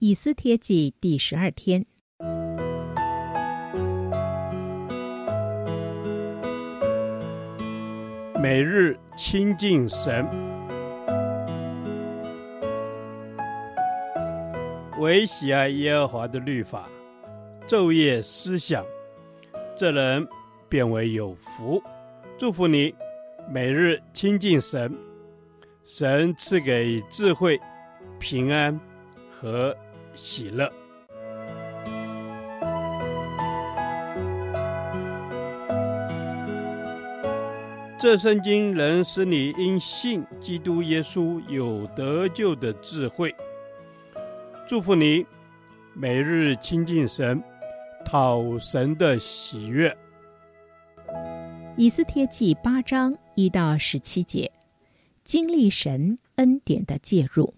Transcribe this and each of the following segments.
以斯帖记第12天。 每日亲近神，唯喜爱耶和华的律法，昼夜思想，这人便为有福。祝福你，每日亲近神，神赐给智慧、平安和喜乐。这圣经能使你因信基督耶稣有得救的智慧。祝福你，每日亲近神，讨神的喜悦。 以斯帖记8章1到17节，经历神恩典的介入。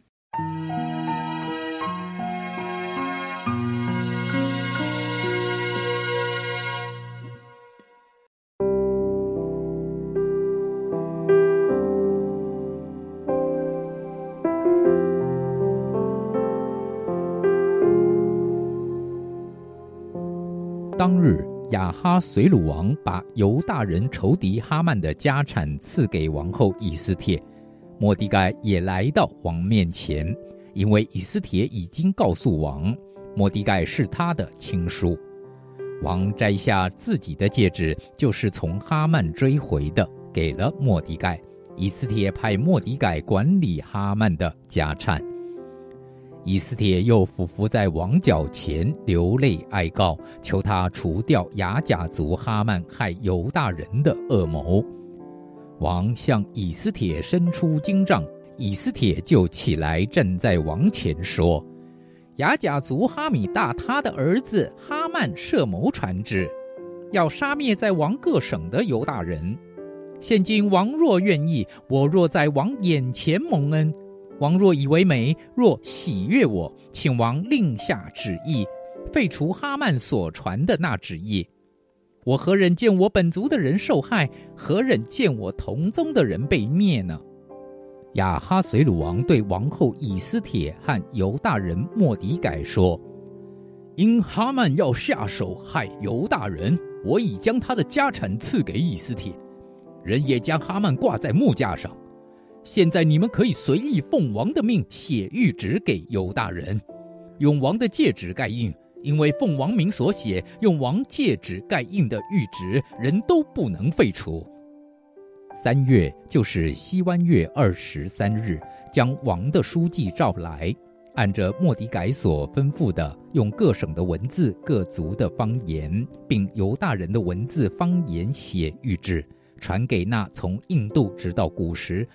当日，亚哈随鲁王把犹大人仇敌哈曼的家产赐给王后以斯帖，末底改也来到王面前，因为以斯帖已经告诉王，末底改是他的亲属。王摘下自己的戒指，就是从哈曼追回的，给了末底改。以斯帖派末底改管理哈曼的家产。以斯帖又俯伏在王脚前流泪哀告，求他除掉亚甲族哈曼害犹大人的恶谋。王向以斯帖伸出金杖，以斯帖就起来站在王前说：亚甲族哈米大他的儿子哈曼设谋传旨，要杀灭在王各省的犹大人。现今王若愿意，我若在王眼前蒙恩，王若以为美，若喜悦我，请王令下旨意，废除哈曼所传的那旨意。我何忍见我本族的人受害，何忍见我同宗的人被灭呢？亚哈随鲁王对王后以斯帖和犹大人末底改说：因哈曼要下手害犹大人，我已将他的家产赐给以斯帖，人也将哈曼挂在木架上。现在你们可以随意奉王的命写谕旨给犹大人，用王的戒指盖印，因为奉王名所写用王戒指盖印的谕旨，人都不能废除。3月，就是西湾月23日，将王的书记召来，按着末底改所吩咐的，用各省的文字、各族的方言，并犹大人的文字方言写谕旨，传给那从印度直到古时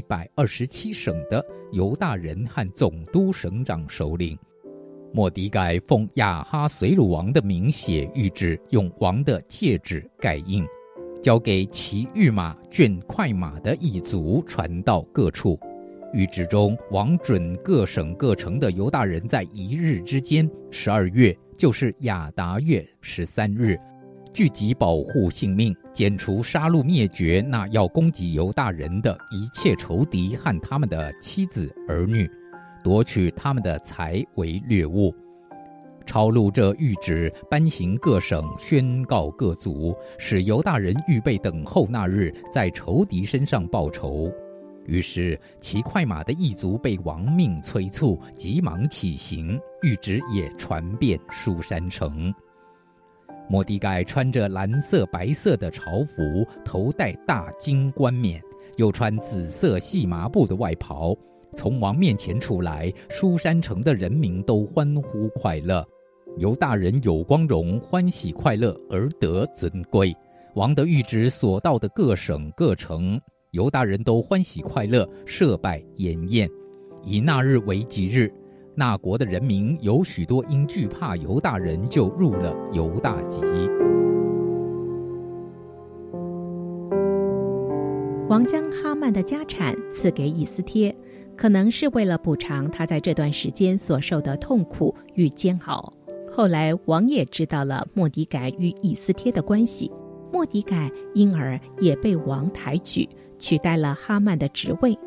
127省的犹大人和总督省长首领。末底改奉亚哈随鲁王的名写谕旨，用王的戒指盖印，交给骑御马、卷快马的一族，传到各处。谕旨中，王准各省各城的犹大人在一日之间，12月，就是亚达月13日，聚集保护性命，剪除杀戮灭绝那要攻击犹大人的一切仇敌和他们的妻子儿女，夺取他们的财为掠物。抄录这谕旨，颁行各省，宣告各族，使犹大人预备等候那日，在仇敌身上报仇。于是骑快马的一族被王命催促，急忙起行，谕旨也传遍书珊城。末底改穿着蓝色白色的朝服，头戴大金冠冕，又穿紫色细麻布的外袍，从王面前出来，书珊城的人民都欢呼快乐。犹大人有光荣，欢喜快乐，而得尊贵。王的谕旨所到的各省各城，犹大人都欢喜快乐，设摆筵宴，以那日为吉日。那国的人民有许多因惧怕犹大人，就入了犹大籍。 王将哈曼的家产赐给以斯帖，可能是为了补偿他在这段时间所受的痛苦与煎熬。后来王也知道了末底改与以斯帖的关系，末底改因而也被王抬举，取代了哈曼的职位。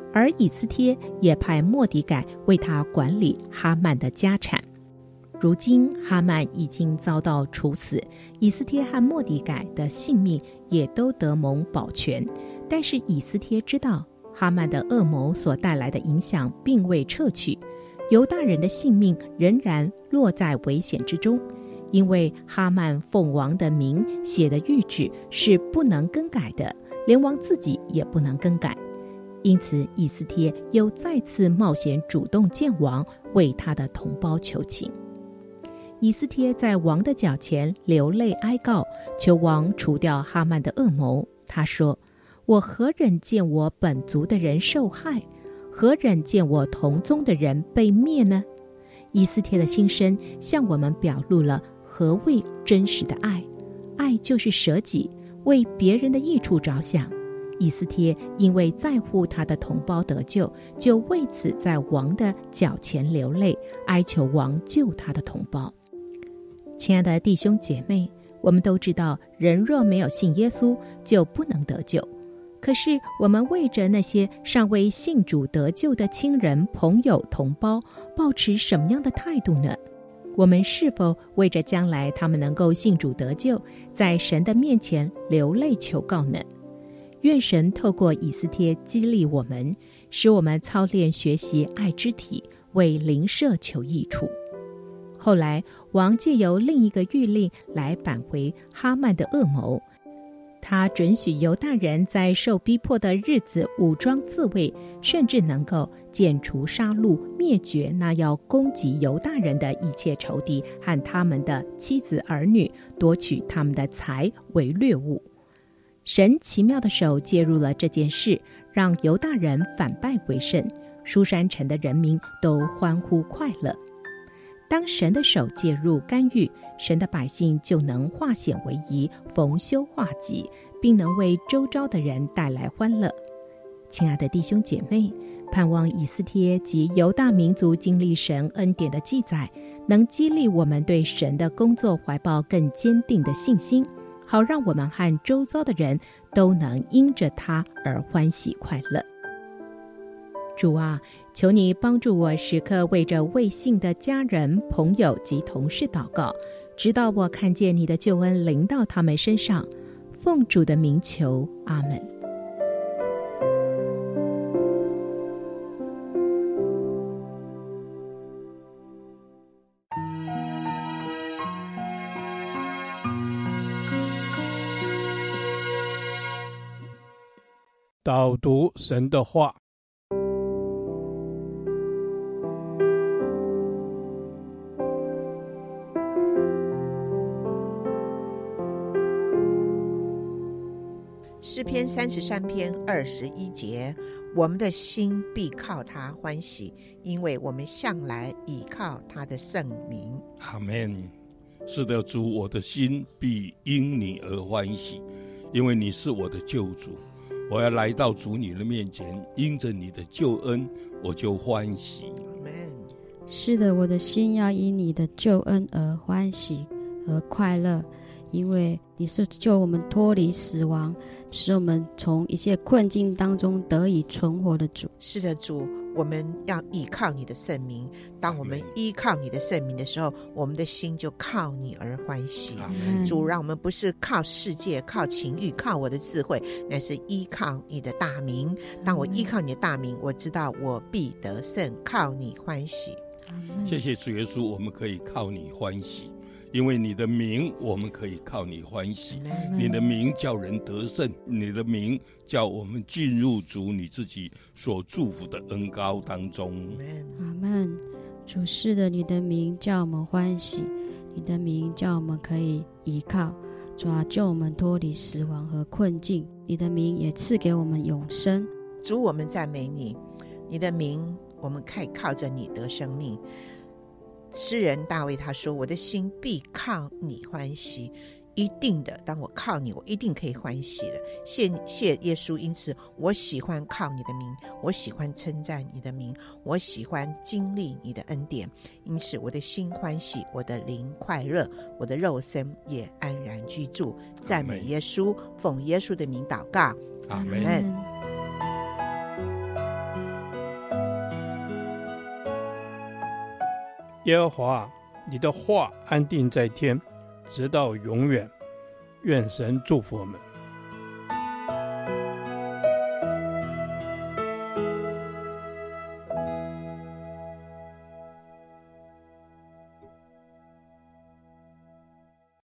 而以斯帖也派末底改为他管理哈曼的家产。如今哈曼已经遭到处死，以斯帖和末底改的性命也都得蒙保全。但是以斯帖知道哈曼的恶谋所带来的影响并未撤去，犹大人的性命仍然落在危险之中，因为哈曼奉王的名写的谕旨是不能更改的，连王自己也不能更改。因此以斯帖又再次冒险主动见王，为他的同胞求情。以斯帖在王的脚前流泪哀告，求王除掉哈曼的恶谋。他说：我何忍见我本族的人受害？何忍见我同宗的人被灭呢？以斯帖的心声向我们表露了何谓真实的爱。爱就是舍己，为别人的益处着想。以斯帖因为在乎他的同胞得救，就为此在王的脚前流泪，哀求王救他的同胞。亲爱的弟兄姐妹，我们都知道人若没有信耶稣，就不能得救。可是我们为着那些尚未信主得救的亲人、朋友、同胞，抱持什么样的态度呢？我们是否为着将来他们能够信主得救，在神的面前流泪求告呢？愿神透过以斯帖激励我们，使我们操练学习爱肢体，为邻舍求益处。后来王借由另一个谕令来扳回哈曼的恶谋，他准许犹大人在受逼迫的日子武装自卫，甚至能够剪除杀戮，灭绝那要攻击犹大人的一切仇敌和他们的妻子儿女，夺取他们的财为掠物。神奇妙的手介入了这件事，让犹大人反败为胜，书珊城的人民都欢呼快乐。当神的手介入干预，神的百姓就能化险为夷，逢凶化吉，并能为周遭的人带来欢乐。亲爱的弟兄姐妹，盼望以斯帖及犹大民族经历神恩典的记载，能激励我们对神的工作怀抱更坚定的信心，好让我们和周遭的人都能因着他而欢喜快乐。主啊，求你帮助我时刻为着未信的家人、朋友及同事祷告，直到我看见你的救恩临到他们身上。奉主的名求，阿们。 导读神的话。 诗篇33篇21节，我们的心必靠他欢喜，因为我们向来倚靠他的圣名。 阿们。是的，主，我的心必因你而欢喜，因为你是我的救主。我要来到主你的面前，因着你的救恩，我就欢喜。 是的，我的心要因你的救恩而欢喜而快乐，因为你是救我们脱离死亡，使我们从一切困境当中得以存活的主。 是的，主，我们要依靠你的圣名。当我们依靠你的圣名的时候，我们的心就靠你而欢喜。主，让我们不是靠世界、靠情欲、靠我的智慧，乃是依靠你的大名。当我依靠你的大名，我知道我必得胜，靠你欢喜。 谢谢主耶稣，我们可以靠你欢喜，因为你的名我们可以靠你欢喜。你的名叫人得胜，你的名叫我们进入主你自己所祝福的恩膏当中。 阿们。主，是的，你的名叫我们欢喜，你的名叫我们可以依靠，主啊，救我们脱离死亡和困境，你的名也赐给我们永生。 主，我们赞美你，你的名我们可以靠着你得生命。诗人大卫他说，我的心必靠你欢喜。一定的，当我靠你，我一定可以欢喜的。谢耶稣，因此我喜欢靠你的名，我喜欢称赞你的名，我喜欢经历你的恩典。因此我的心欢喜，我的灵快乐，我的肉身也安然居住。赞美耶稣，奉耶稣的名祷告， 阿们。 耶和华，你的话安定在天，直到永远。愿神祝福我们。